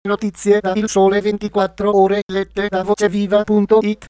Notizie da Il Sole 24 Ore lette da voceviva.it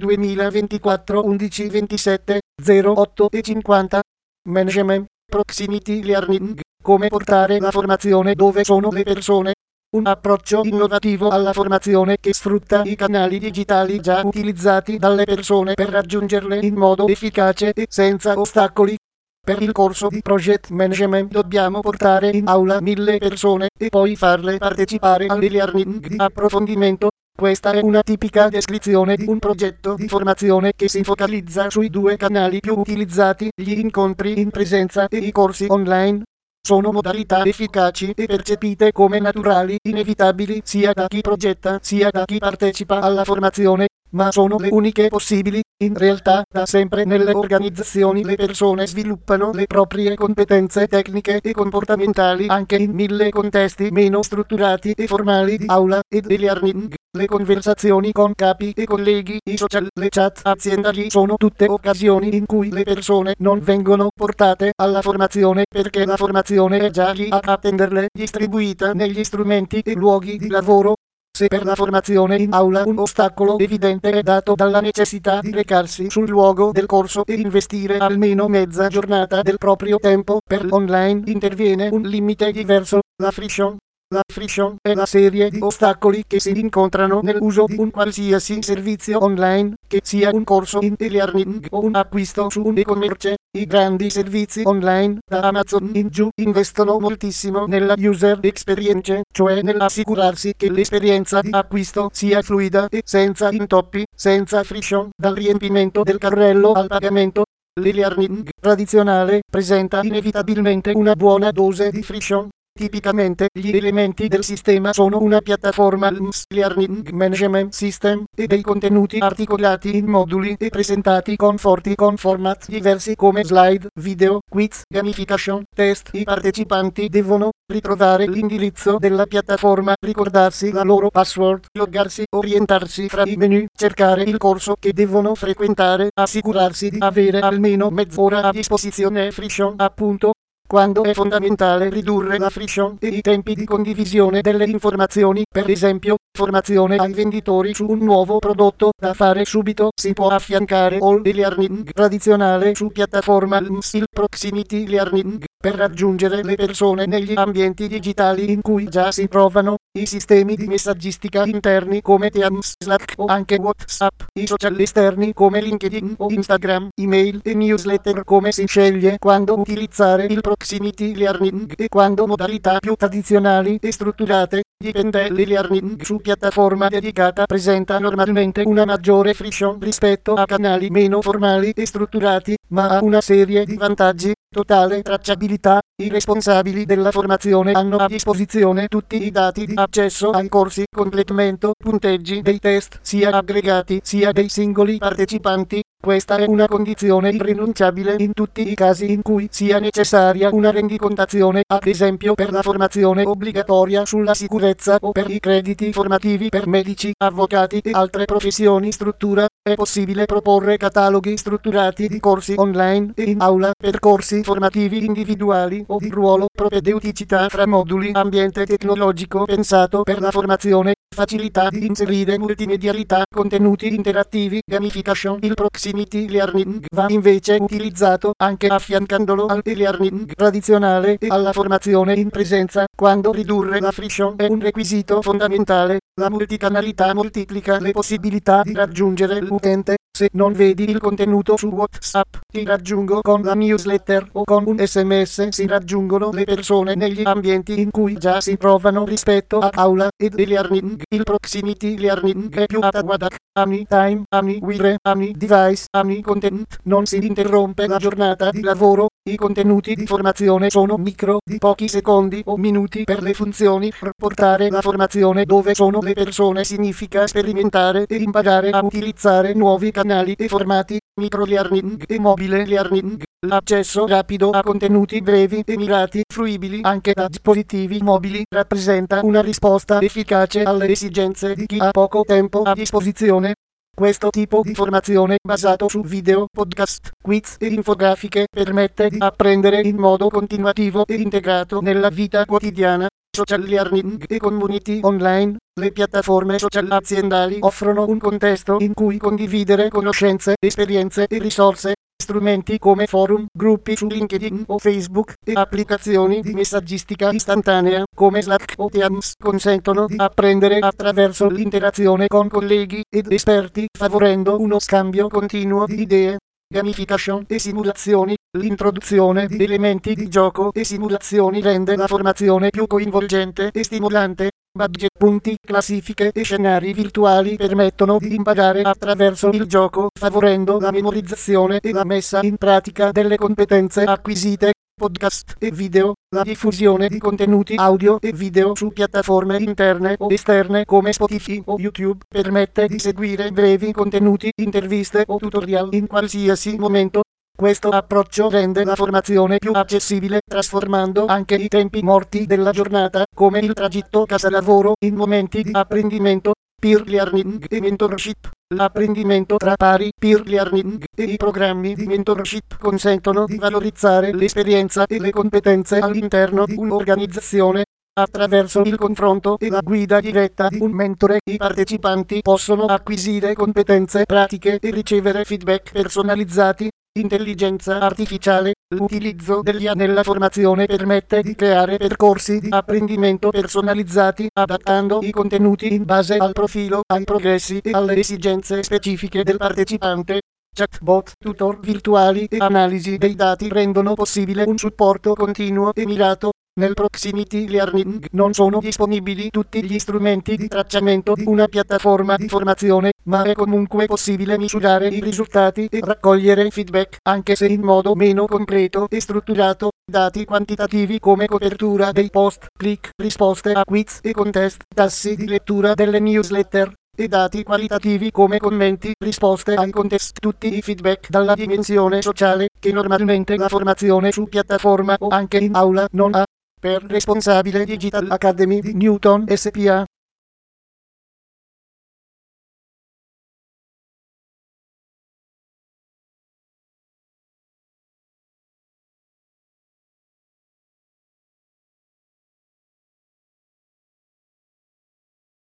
2024 11 27 08 e 50. Management, Proximity Learning, come portare la formazione dove sono le persone. Un approccio innovativo alla formazione che sfrutta i canali digitali già utilizzati dalle persone per raggiungerle in modo efficace e senza ostacoli. Per il corso di Project Management dobbiamo portare in aula 1000 persone e poi farle partecipare al learning di approfondimento. Questa è una tipica descrizione di un progetto di formazione che si focalizza sui due canali più utilizzati, gli incontri in presenza e i corsi online. Sono modalità efficaci e percepite come naturali, inevitabili sia da chi progetta sia da chi partecipa alla formazione, ma sono le uniche possibili. In realtà, da sempre nelle organizzazioni le persone sviluppano le proprie competenze tecniche e comportamentali anche in 1000 contesti meno strutturati e formali di aula ed e-learning. Le conversazioni con capi e colleghi, i social, le chat aziendali sono tutte occasioni in cui le persone non vengono portate alla formazione perché la formazione è già lì a attenderle, distribuita negli strumenti e luoghi di lavoro. Se per la formazione in aula un ostacolo evidente è dato dalla necessità di recarsi sul luogo del corso e investire almeno mezza giornata del proprio tempo, per l'online interviene un limite diverso, la friction. La friction è la serie di ostacoli che si incontrano nell'uso di un qualsiasi servizio online, che sia un corso in e-learning o un acquisto su un e-commerce. I grandi servizi online, da Amazon in giù, investono moltissimo nella user experience, cioè nell'assicurarsi che l'esperienza di acquisto sia fluida e senza intoppi, senza friction, dal riempimento del carrello al pagamento. L'e-learning tradizionale presenta inevitabilmente una buona dose di friction. Tipicamente gli elementi del sistema sono una piattaforma LMS Learning Management System e dei contenuti articolati in moduli e presentati con format diversi come slide, video, quiz, gamification, test. I partecipanti devono ritrovare l'indirizzo della piattaforma, ricordarsi la loro password, loggarsi, orientarsi fra i menu, cercare il corso che devono frequentare, assicurarsi di avere almeno mezz'ora a disposizione. Friction, appunto. Quando è fondamentale ridurre la friction e i tempi di condivisione delle informazioni, per esempio, formazione ai venditori su un nuovo prodotto da fare subito, si può affiancare all e-learning tradizionale su piattaforma LMS, il Proximity Learning, per raggiungere le persone negli ambienti digitali in cui già si trovano. I sistemi di messaggistica interni come Teams, Slack o anche WhatsApp, i social esterni come LinkedIn o Instagram, email e newsletter. Come si sceglie quando utilizzare il Proximity Learning e quando modalità più tradizionali e strutturate? Dipende. L'e-learning su piattaforma dedicata presenta normalmente una maggiore friction rispetto a canali meno formali e strutturati, ma ha una serie di vantaggi. Totale tracciabilità. I responsabili della formazione hanno a disposizione tutti i dati di accesso ai corsi, completamento, punteggi dei test, sia aggregati sia dei singoli partecipanti. Questa è una condizione irrinunciabile in tutti i casi in cui sia necessaria una rendicontazione, ad esempio per la formazione obbligatoria sulla sicurezza o per i crediti formativi per medici, avvocati e altre professioni. Struttura. È possibile proporre cataloghi strutturati di corsi online e in aula, percorsi formativi individuali o di ruolo, propedeuticità fra moduli, ambiente tecnologico pensato per la formazione, facilità di inserire multimedialità, contenuti interattivi, gamification. Il Proximity Learning va invece utilizzato anche affiancandolo al e-learning tradizionale e alla formazione in presenza, quando ridurre la friction è un requisito fondamentale. La multicanalità moltiplica le possibilità di raggiungere l'utente. Se non vedi il contenuto su WhatsApp, ti raggiungo con la newsletter o con un SMS. Si raggiungono le persone negli ambienti in cui già si trovano rispetto a aula ed e-learning. Il Proximity Learning è più adaguato. Anytime, anywhere, any device, any content. Non si interrompe la giornata di lavoro. I contenuti di formazione sono micro, di pochi secondi o minuti per le funzioni. Portare la formazione dove sono le persone significa sperimentare e imparare a utilizzare nuovi canali e formati, micro learning e mobile learning. L'accesso rapido a contenuti brevi e mirati, fruibili anche da dispositivi mobili, rappresenta una risposta efficace alle esigenze di chi ha poco tempo a disposizione. Questo tipo di formazione, basato su video, podcast, quiz e infografiche, permette di apprendere in modo continuativo e integrato nella vita quotidiana. social learning e community online. Le piattaforme social aziendali offrono un contesto in cui condividere conoscenze, esperienze e risorse. Strumenti come forum, gruppi su LinkedIn o Facebook e applicazioni di messaggistica istantanea come Slack o Teams consentono di apprendere attraverso l'interazione con colleghi ed esperti, favorendo uno scambio continuo di idee. Gamification e simulazioni. L'introduzione di elementi di gioco e simulazioni rende la formazione più coinvolgente e stimolante. Budget, punti, classifiche e scenari virtuali permettono di imparare attraverso il gioco, favorendo la memorizzazione e la messa in pratica delle competenze acquisite. Podcast e video. La diffusione di contenuti audio e video su piattaforme interne o esterne come Spotify o YouTube permette di seguire brevi contenuti, interviste o tutorial in qualsiasi momento. Questo approccio rende la formazione più accessibile, trasformando anche i tempi morti della giornata, come il tragitto casa-lavoro, in momenti di apprendimento. Peer learning e mentorship. L'apprendimento tra pari, peer learning e i programmi di mentorship consentono di valorizzare l'esperienza e le competenze all'interno di un'organizzazione. Attraverso il confronto e la guida diretta di un mentore, i partecipanti possono acquisire competenze pratiche e ricevere feedback personalizzati. Intelligenza artificiale. L'utilizzo dell'IA nella formazione permette di creare percorsi di apprendimento personalizzati, adattando i contenuti in base al profilo, ai progressi e alle esigenze specifiche del partecipante. Chatbot, tutor virtuali e analisi dei dati rendono possibile un supporto continuo e mirato. Nel proximity learning non sono disponibili tutti gli strumenti di tracciamento di una piattaforma di formazione, ma è comunque possibile misurare i risultati e raccogliere feedback, anche se in modo meno completo e strutturato. Dati quantitativi come copertura dei post, click, risposte a quiz e contest, tassi di lettura delle newsletter. E dati qualitativi come commenti, risposte ai contest, tutti i feedback dalla dimensione sociale, che normalmente la formazione su piattaforma o anche in aula non ha. Per Responsabile Digital Academy di Newton SPA.